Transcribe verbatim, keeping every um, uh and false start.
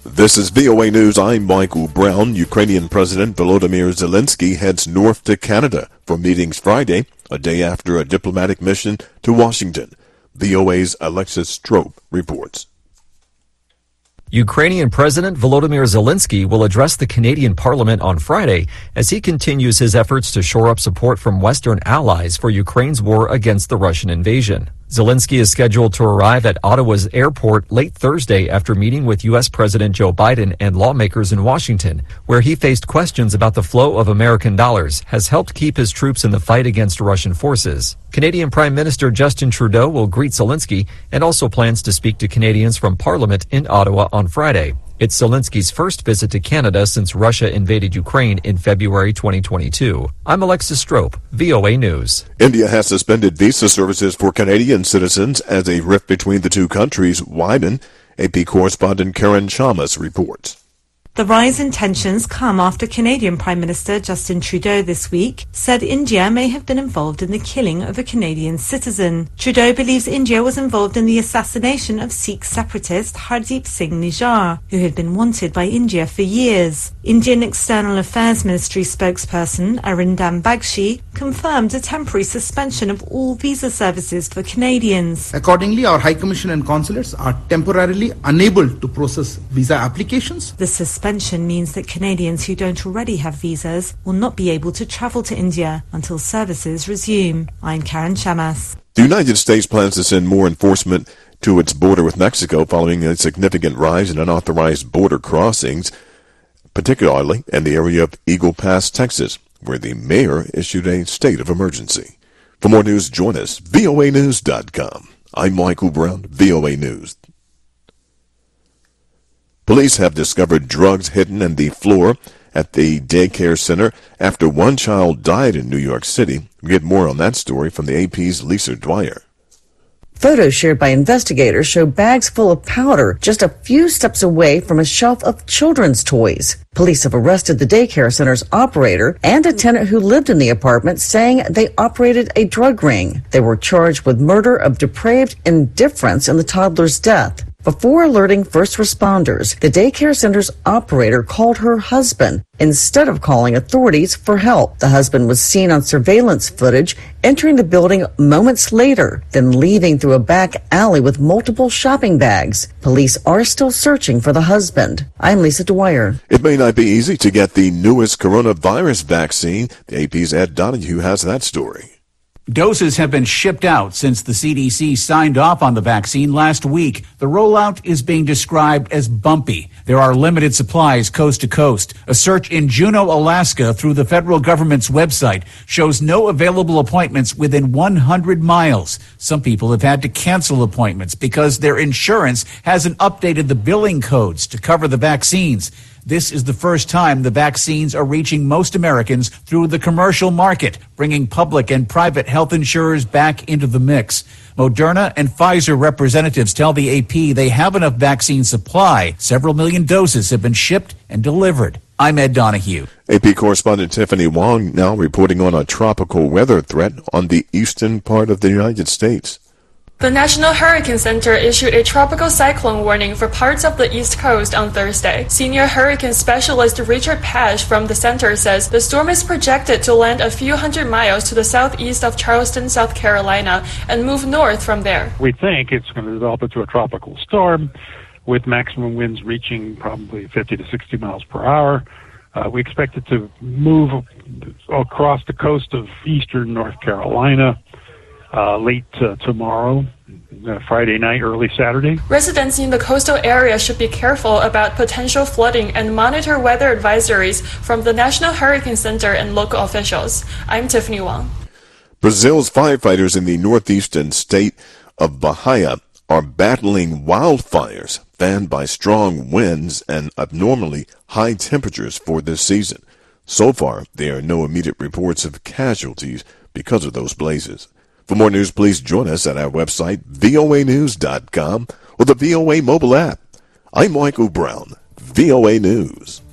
This is V O A News. I'm Michael Brown. Ukrainian President Volodymyr Zelensky heads north to Canada for meetings Friday, a day after a diplomatic mission to Washington. V O A's Alexis Strope reports. Ukrainian President Volodymyr Zelensky will address the Canadian Parliament on Friday as he continues his efforts to shore up support from Western allies for Ukraine's war against the Russian invasion. Zelensky is scheduled to arrive at Ottawa's airport late Thursday after meeting with U S President Joe Biden and lawmakers in Washington, where he faced questions about the flow of American dollars has helped keep his troops in the fight against Russian forces. Canadian Prime Minister Justin Trudeau will greet Zelensky and also plans to speak to Canadians from Parliament in Ottawa on Friday. It's Zelensky's first visit to Canada since Russia invaded Ukraine in February twenty twenty-two. I'm Alexis Strope, V O A News. India has suspended visa services for Canadian citizens as a rift between the two countries widen. A P correspondent Karen Chamas reports. The rise in tensions come after Canadian Prime Minister Justin Trudeau this week said India may have been involved in the killing of a Canadian citizen. Trudeau believes India was involved in the assassination of Sikh separatist Hardeep Singh Nijjar, who had been wanted by India for years. Indian External Affairs Ministry spokesperson Arindam Bagchi confirmed a temporary suspension of all visa services for Canadians. Accordingly, our High Commission and consulates are temporarily unable to process visa applications. The suspension means that Canadians who don't already have visas will not be able to travel to India until services resume. I'm Karen Chamas. The United States plans to send more enforcement to its border with Mexico following a significant rise in unauthorized border crossings, particularly in the area of Eagle Pass, Texas, where the mayor issued a state of emergency. For more news, join us, V O A news dot com. I'm Michael Brown, V O A News. Police have discovered drugs hidden in the floor at the daycare center after one child died in New York City. We get more on that story from the A P's Lisa Dwyer. Photos shared by investigators show bags full of powder just a few steps away from a shelf of children's toys. Police have arrested the daycare center's operator and a tenant who lived in the apartment, saying they operated a drug ring. They were charged with murder of depraved indifference in the toddler's death. Before alerting first responders, the daycare center's operator called her husband instead of calling authorities for help. The husband was seen on surveillance footage entering the building moments later, then leaving through a back alley with multiple shopping bags. Police are still searching for the husband. I'm Lisa Dwyer. It may not be easy to get the newest coronavirus vaccine. The A P's Ed Donahue has that story. Doses have been shipped out since the C D C signed off on the vaccine last week. The rollout is being described as bumpy. There are limited supplies coast to coast. A search in Juneau, Alaska through the federal government's website shows no available appointments within one hundred miles. Some people have had to cancel appointments because their insurance hasn't updated the billing codes to cover the vaccines. This is the first time the vaccines are reaching most Americans through the commercial market, bringing public and private health insurers back into the mix. Moderna and Pfizer representatives tell the A P they have enough vaccine supply. Several million doses have been shipped and delivered. I'm Ed Donahue. A P correspondent Tiffany Wong now reporting on a tropical weather threat on the eastern part of the United States. The National Hurricane Center issued a tropical cyclone warning for parts of the East Coast on Thursday. Senior hurricane specialist Richard Pash from the center says the storm is projected to land a few hundred miles to the southeast of Charleston, South Carolina, and move north from there. We think it's going to develop into a tropical storm with maximum winds reaching probably fifty to sixty miles per hour. Uh, we expect it to move across the coast of eastern North Carolina Uh, late uh, tomorrow, uh, Friday night, early Saturday. Residents in the coastal area should be careful about potential flooding and monitor weather advisories from the National Hurricane Center and local officials. I'm Tiffany Wong. Brazil's firefighters in the northeastern state of Bahia are battling wildfires fanned by strong winds and abnormally high temperatures for this season. So far, there are no immediate reports of casualties because of those blazes. For more news, please join us at our website, V O A news dot com, or the V O A mobile app. I'm Michael Brown, V O A News.